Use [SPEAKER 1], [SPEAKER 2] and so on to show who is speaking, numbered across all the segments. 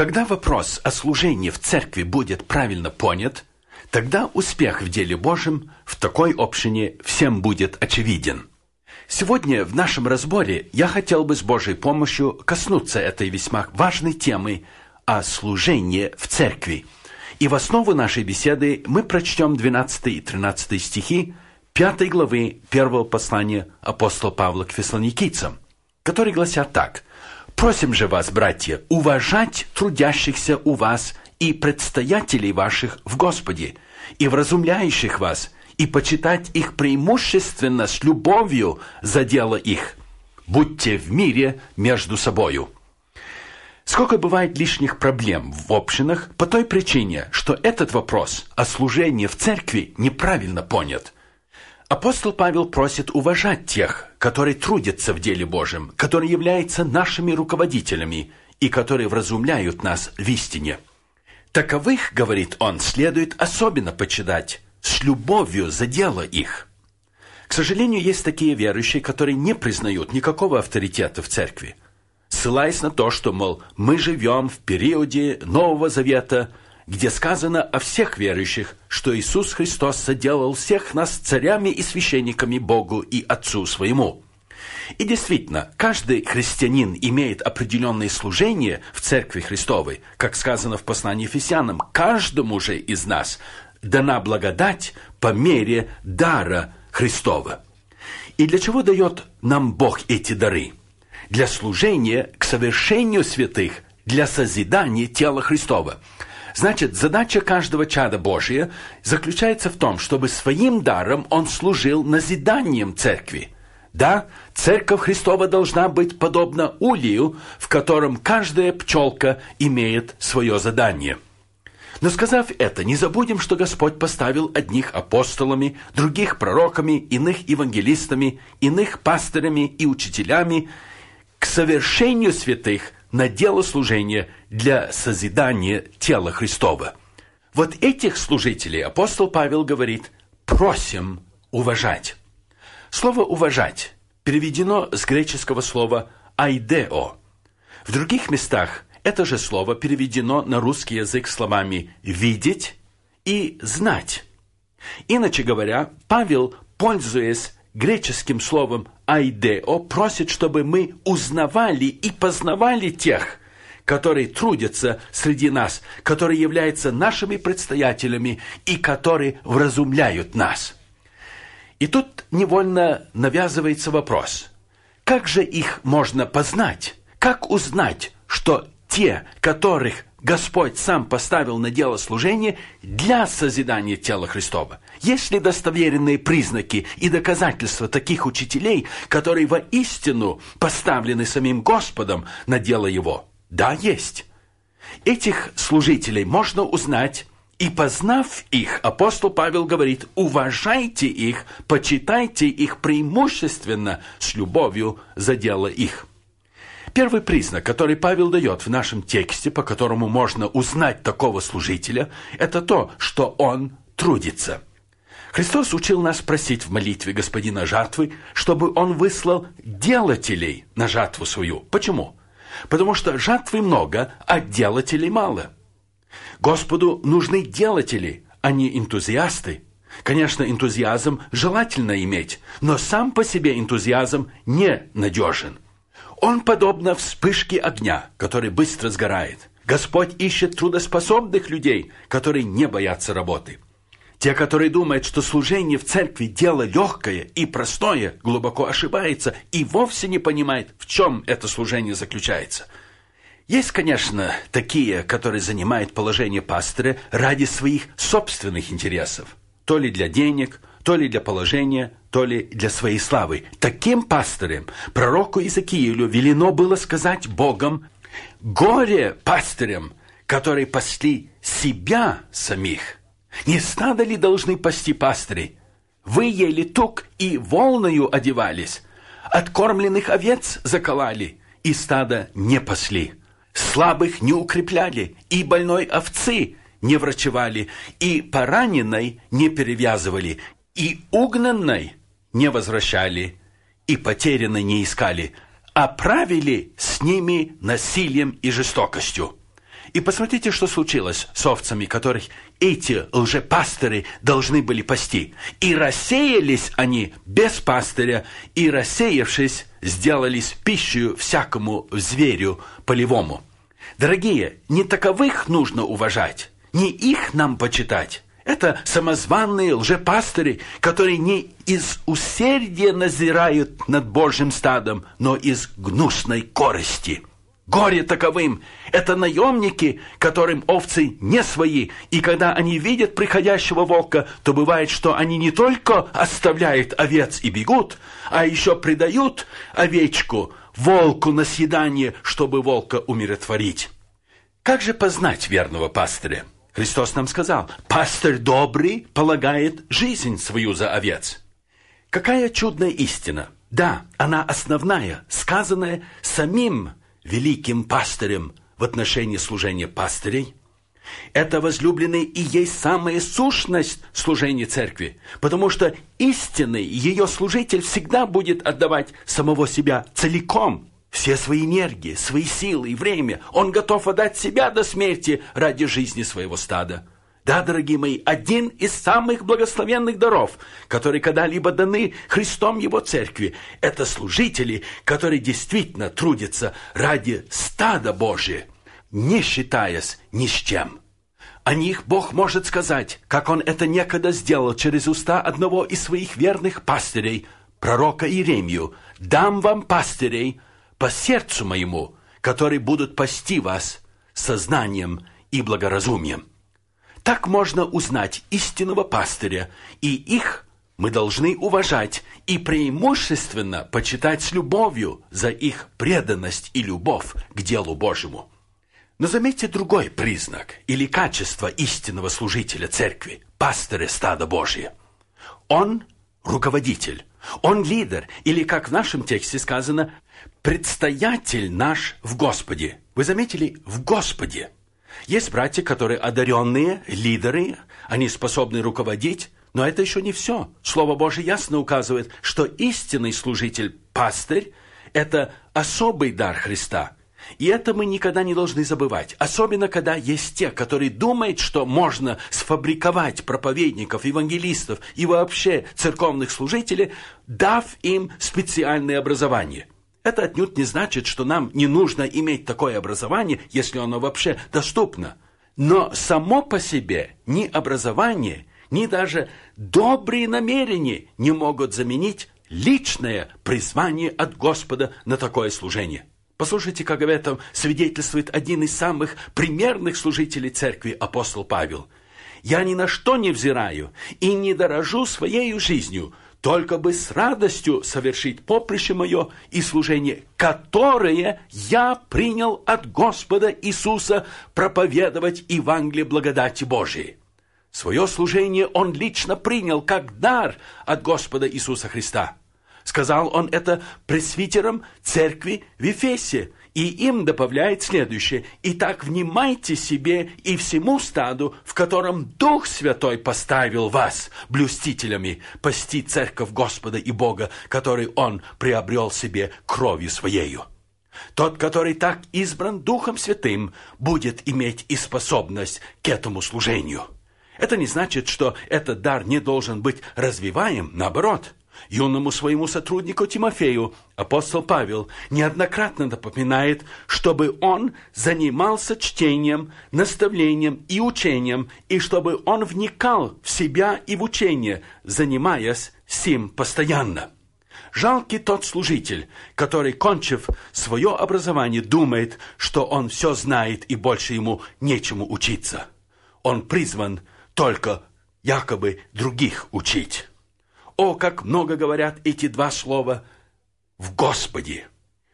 [SPEAKER 1] Когда вопрос о служении в церкви будет правильно понят, тогда успех в деле Божьем в такой общине всем будет очевиден. Сегодня в нашем разборе я хотел бы с Божьей помощью коснуться этой весьма важной темы о служении в церкви. И в основу нашей беседы мы прочтем 12 и 13 стихи 5 главы 1 послания апостола Павла к фессалоникийцам, которые гласят так: «Просим же вас, братья, уважать трудящихся у вас и предстоятелей ваших в Господе, и вразумляющих вас, и почитать их преимущественно с любовью за дело их. Будьте в мире между собою». Сколько бывает лишних проблем в общинах по той причине, что этот вопрос о служении в церкви неправильно понят. Апостол Павел просит уважать тех, которые трудятся в деле Божьем, которые являются нашими руководителями и которые вразумляют нас в истине. Таковых, говорит он, следует особенно почитать с любовью за дело их. К сожалению, есть такие верующие, которые не признают никакого авторитета в церкви, ссылаясь на то, что, мол, мы живем в периоде Нового Завета, где сказано о всех верующих, что Иисус Христос соделал всех нас царями и священниками Богу и Отцу Своему. И действительно, каждый христианин имеет определенное служение в Церкви Христовой, как сказано в послании Ефесянам: «Каждому же из нас дана благодать по мере дара Христова». И для чего дает нам Бог эти дары? Для служения к совершению святых, для созидания тела Христова. Значит, задача каждого чада Божия заключается в том, чтобы своим даром он служил назиданием церкви. Да, церковь Христова должна быть подобна улею, в котором каждая пчелка имеет свое задание. Но сказав это, не забудем, что Господь поставил одних апостолами, других пророками, иных евангелистами, иных пастырями и учителями к совершению святых на дело служения для созидания тела Христова. Вот этих служителей апостол Павел говорит: «Просим уважать». Слово «уважать» переведено с греческого слова «айдео». В других местах это же слово переведено на русский язык словами «видеть» и «знать». Иначе говоря, Павел, пользуясь греческим словом «айдео», просит, чтобы мы узнавали и познавали тех, которые трудятся среди нас, которые являются нашими предстоятелями и которые вразумляют нас. И тут невольно навязывается вопрос: как же их можно познать? Как узнать, что те, которых Господь сам поставил на дело служения для созидания тела Христова? Есть ли достоверные признаки и доказательства таких учителей, которые воистину поставлены самим Господом на дело Его? Да, есть. Этих служителей можно узнать, и, познав их, апостол Павел говорит: уважайте их, почитайте их преимущественно с любовью за дело их. Первый признак, который Павел дает в нашем тексте, по которому можно узнать такого служителя, это то, что он трудится. Христос учил нас просить в молитве Господина жатвы, чтобы Он выслал делателей на жатву свою. Почему? Потому что жатвы много, а делателей мало. Господу нужны делатели, а не энтузиасты. Конечно, энтузиазм желательно иметь, но сам по себе энтузиазм не надежен. Он подобно вспышке огня, который быстро сгорает. Господь ищет трудоспособных людей, которые не боятся работы. Те, которые думают, что служение в церкви – дело легкое и простое, глубоко ошибается и вовсе не понимает, в чем это служение заключается. Есть, конечно, такие, которые занимают положение пастыря ради своих собственных интересов. То ли для денег, то ли для положения, то ли для своей славы. Таким пастырям, пророку Иезекиилю, велено было сказать Богом: «Горе пастырям, которые пасли себя самих! Не стадо ли должны пасти пастыри? Вы ели тук и волною одевались, откормленных овец закололи, и стадо не пасли. Слабых не укрепляли, и больной овцы не врачевали, и пораненной не перевязывали, и угнанной не возвращали, и потерянной не искали, а правили с ними насилием и жестокостью». И посмотрите, что случилось с овцами, которых эти лжепастыри должны были пасти. И рассеялись они без пастыря, и, рассеявшись, сделались пищей всякому зверю полевому. Дорогие, не таковых нужно уважать, не их нам почитать. Это самозванные лжепастыри, которые не из усердия назирают над Божьим стадом, но из гнусной корысти. Горе таковым! Это наемники, которым овцы не свои, и когда они видят приходящего волка, то бывает, что они не только оставляют овец и бегут, а еще предают овечку волку на съедание, чтобы волка умиротворить. Как же познать верного пастыря? Христос нам сказал: «Пастырь добрый полагает жизнь свою за овец». Какая чудная истина! Да, она основная, сказанная самим великим пастырем в отношении служения пастырей. Это, возлюбленные, и есть самая сущность служения церкви, потому что истинный ее служитель всегда будет отдавать самого себя целиком, все свои энергии, свои силы и время. Он готов отдать себя до смерти ради жизни своего стада. Да, дорогие мои, один из самых благословенных даров, которые когда-либо даны Христом Его церкви, это служители, которые действительно трудятся ради стада Божия, не считаясь ни с чем. О них Бог может сказать, как Он это некогда сделал через уста одного из своих верных пастырей, пророка Иеремию: «Дам вам пастырей по сердцу моему, которые будут пасти вас сознанием и благоразумием». Так можно узнать истинного пастыря, и их мы должны уважать и преимущественно почитать с любовью за их преданность и любовь к делу Божьему. Но заметьте другой признак или качество истинного служителя церкви, пастыря стада Божия. Он руководитель, он лидер, или, как в нашем тексте сказано, предстоятель наш в Господе. Вы заметили? В Господе. Есть братья, которые одаренные, лидеры, они способны руководить, но это еще не все. Слово Божие ясно указывает, что истинный служитель, пастырь, это особый дар Христа. И это мы никогда не должны забывать. Особенно, когда есть те, которые думают, что можно сфабриковать проповедников, евангелистов и вообще церковных служителей, дав им специальное образование. Это отнюдь не значит, что нам не нужно иметь такое образование, если оно вообще доступно. Но само по себе ни образование, ни даже добрые намерения не могут заменить личное призвание от Господа на такое служение. Послушайте, как об этом свидетельствует один из самых примерных служителей церкви, апостол Павел. «Я ни на что не взираю и не дорожу своей жизнью, только бы с радостью совершить поприще мое и служение, которое я принял от Господа Иисуса проповедовать Евангелие благодати Божией». Свое служение он лично принял как дар от Господа Иисуса Христа. Сказал он это пресвитерам церкви в Ефесе, и им добавляет следующее: «Итак, внимайте себе и всему стаду, в котором Дух Святой поставил вас блюстителями, пасти церковь Господа и Бога, который Он приобрел себе кровью Своею». Тот, который так избран Духом Святым, будет иметь и способность к этому служению. Это не значит, что этот дар не должен быть развиваем, наоборот. Юному своему сотруднику Тимофею апостол Павел неоднократно напоминает, чтобы он занимался чтением, наставлением и учением, и чтобы он вникал в себя и в учение, занимаясь сим постоянно. Жалкий тот служитель, который, кончив свое образование, думает, что он все знает и больше ему нечему учиться. Он призван только якобы других учить. О, как много говорят эти два слова «в Господе».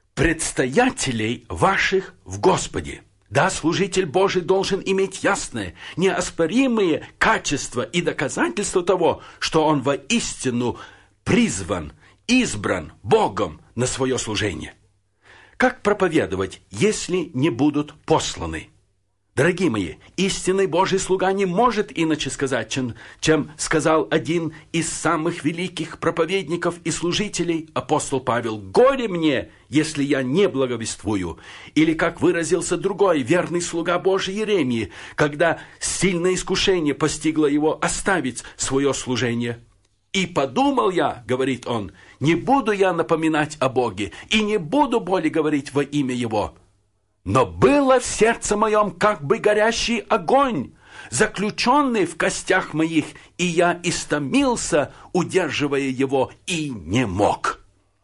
[SPEAKER 1] Предстоятелей ваших в Господе. Да, служитель Божий должен иметь ясное, неоспоримые качества и доказательства того, что он воистину призван, избран Богом на свое служение. Как проповедовать, если не будут посланы? Дорогие мои, истинный Божий слуга не может иначе сказать, чем сказал один из самых великих проповедников и служителей, апостол Павел: «Горе мне, если я не благовествую». Или, как выразился другой верный слуга Божий Иеремии, когда сильное искушение постигло его оставить свое служение. «И подумал я, — говорит он, — не буду я напоминать о Боге, и не буду более говорить во имя Его. Но было в сердце моем как бы горящий огонь, заключенный в костях моих, и я истомился, удерживая его, и не мог».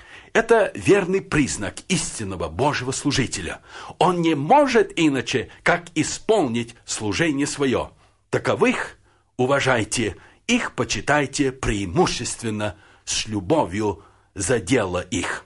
[SPEAKER 1] Это верный признак истинного Божьего служителя. Он не может иначе, как исполнить служение свое. Таковых уважайте, их почитайте преимущественно с любовью за дело их.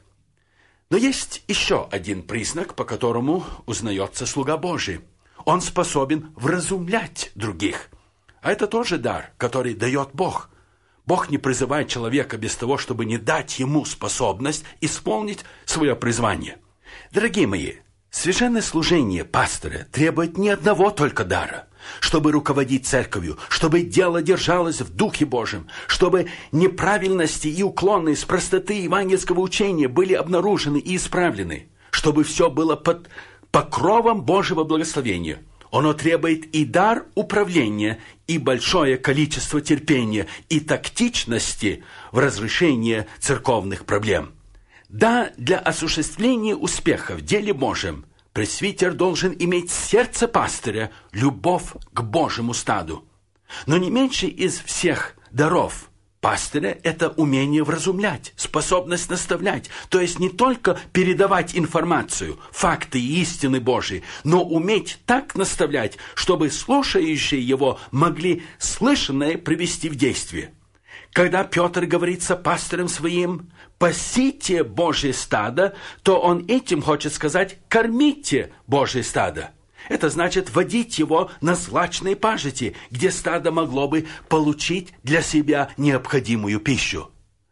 [SPEAKER 1] Но есть еще один признак, по которому узнается слуга Божий. Он способен вразумлять других. А это тоже дар, который дает Бог. Бог не призывает человека без того, чтобы не дать ему способность исполнить свое призвание. Дорогие мои, священное служение пастора требует не одного только дара, чтобы руководить церковью, чтобы дело держалось в Духе Божьем, чтобы неправильности и уклоны с простоты евангельского учения были обнаружены и исправлены, чтобы все было под покровом Божьего благословения. Оно требует и дар управления, и большое количество терпения, и тактичности в разрешении церковных проблем. Да, для осуществления успеха в деле Божьем пресвитер должен иметь сердце пастыря, любовь к Божьему стаду. Но не меньше из всех даров пастыря – это умение вразумлять, способность наставлять, то есть не только передавать информацию, факты и истины Божьи, но уметь так наставлять, чтобы слушающие его могли слышанное привести в действие. Когда Петр говорит со пастырем своим: «Пасите Божье стадо», то он этим хочет сказать: «Кормите Божье стадо». Это значит водить его на злачные пажити, где стадо могло бы получить для себя необходимую пищу.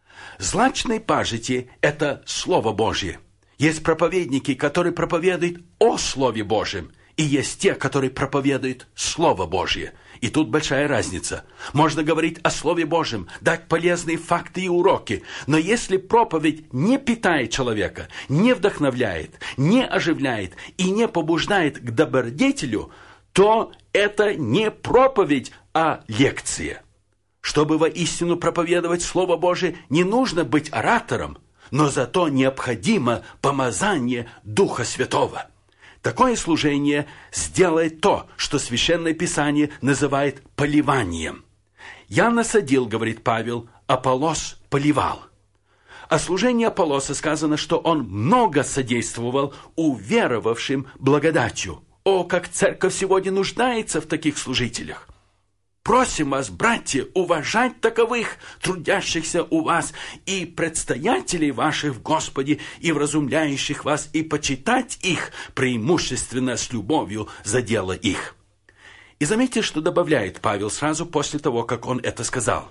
[SPEAKER 1] Злачные пажити – это Слово Божье. Есть проповедники, которые проповедуют о Слове Божьем, и есть те, которые проповедуют Слово Божье. И тут большая разница. Можно говорить о Слове Божьем, дать полезные факты и уроки, но если проповедь не питает человека, не вдохновляет, не оживляет и не побуждает к добродетелю, то это не проповедь, а лекция. Чтобы воистину проповедовать Слово Божие, не нужно быть оратором, но зато необходимо помазание Духа Святого. Такое служение сделает то, что Священное Писание называет поливанием. «Я насадил, — говорит Павел, — Аполлос поливал». О служении Аполлоса сказано, что он много содействовал уверовавшим благодатью. О, как церковь сегодня нуждается в таких служителях! Просим вас, братья, уважать таковых, трудящихся у вас, и предстоятелей ваших в Господе, и вразумляющих вас, и почитать их преимущественно с любовью за дело их. И заметьте, что добавляет Павел сразу после того, как он это сказал.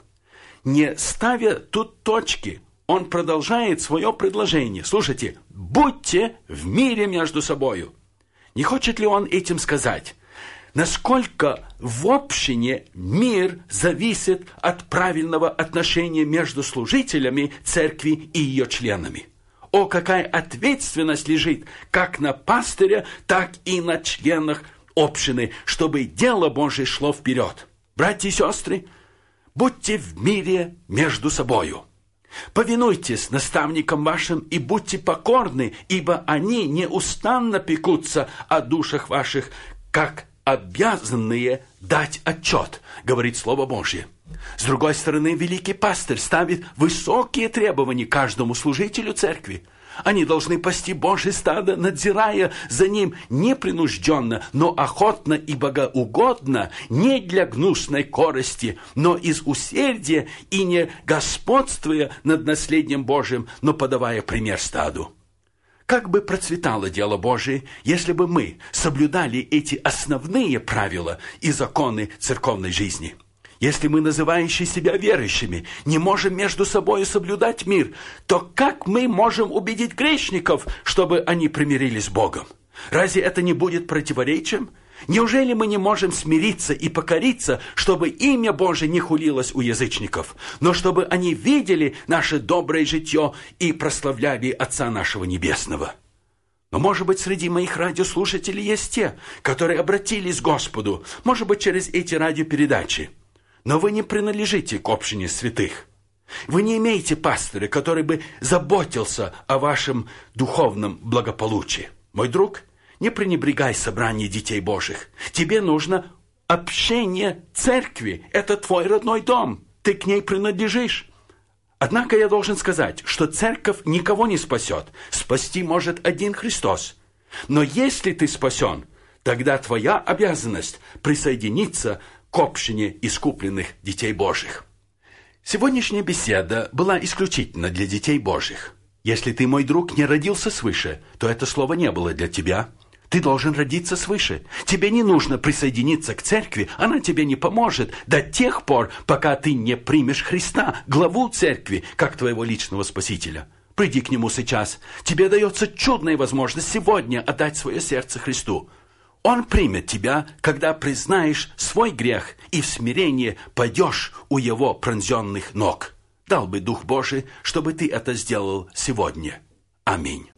[SPEAKER 1] Не ставя тут точки, он продолжает свое предложение. Слушайте: «Будьте в мире между собою». Не хочет ли он этим сказать, насколько в общине мир зависит от правильного отношения между служителями церкви и ее членами? О, какая ответственность лежит как на пастыря, так и на членах общины, чтобы дело Божие шло вперед. Братья и сестры, будьте в мире между собою. Повинуйтесь наставникам вашим и будьте покорны, ибо они неустанно пекутся о душах ваших, как обязанные дать отчет, говорит Слово Божье. С другой стороны, великий пастырь ставит высокие требования каждому служителю церкви. Они должны пасти Божье стадо, надзирая за ним непринужденно, но охотно и богоугодно, не для гнусной корысти, но из усердия и не господствуя над наследием Божьим, но подавая пример стаду. Как бы процветало дело Божие, если бы мы соблюдали эти основные правила и законы церковной жизни? Если мы, называющие себя верующими, не можем между собой соблюдать мир, то как мы можем убедить грешников, чтобы они примирились с Богом? Разве это не будет противоречием? Неужели мы не можем смириться и покориться, чтобы имя Божие не хулилось у язычников, но чтобы они видели наше доброе житье и прославляли Отца нашего Небесного? Но, может быть, среди моих радиослушателей есть те, которые обратились к Господу, может быть, через эти радиопередачи. Но вы не принадлежите к общине святых. Вы не имеете пастыря, который бы заботился о вашем духовном благополучии. Мой друг, не пренебрегай собранием детей Божьих. Тебе нужно общение церкви. Это твой родной дом. Ты к ней принадлежишь. Однако я должен сказать, что церковь никого не спасет. Спасти может один Христос. Но если ты спасен, тогда твоя обязанность присоединиться к общине искупленных детей Божьих. Сегодняшняя беседа была исключительно для детей Божьих. Если ты, мой друг, не родился свыше, то это слово не было для тебя. Ты должен родиться свыше. Тебе не нужно присоединиться к церкви, она тебе не поможет до тех пор, пока ты не примешь Христа, главу церкви, как твоего личного спасителя. Приди к Нему сейчас. Тебе дается чудная возможность сегодня отдать свое сердце Христу. Он примет тебя, когда признаешь свой грех и в смирении пойдешь у Его пронзенных ног. Дал бы Дух Божий, чтобы ты это сделал сегодня. Аминь.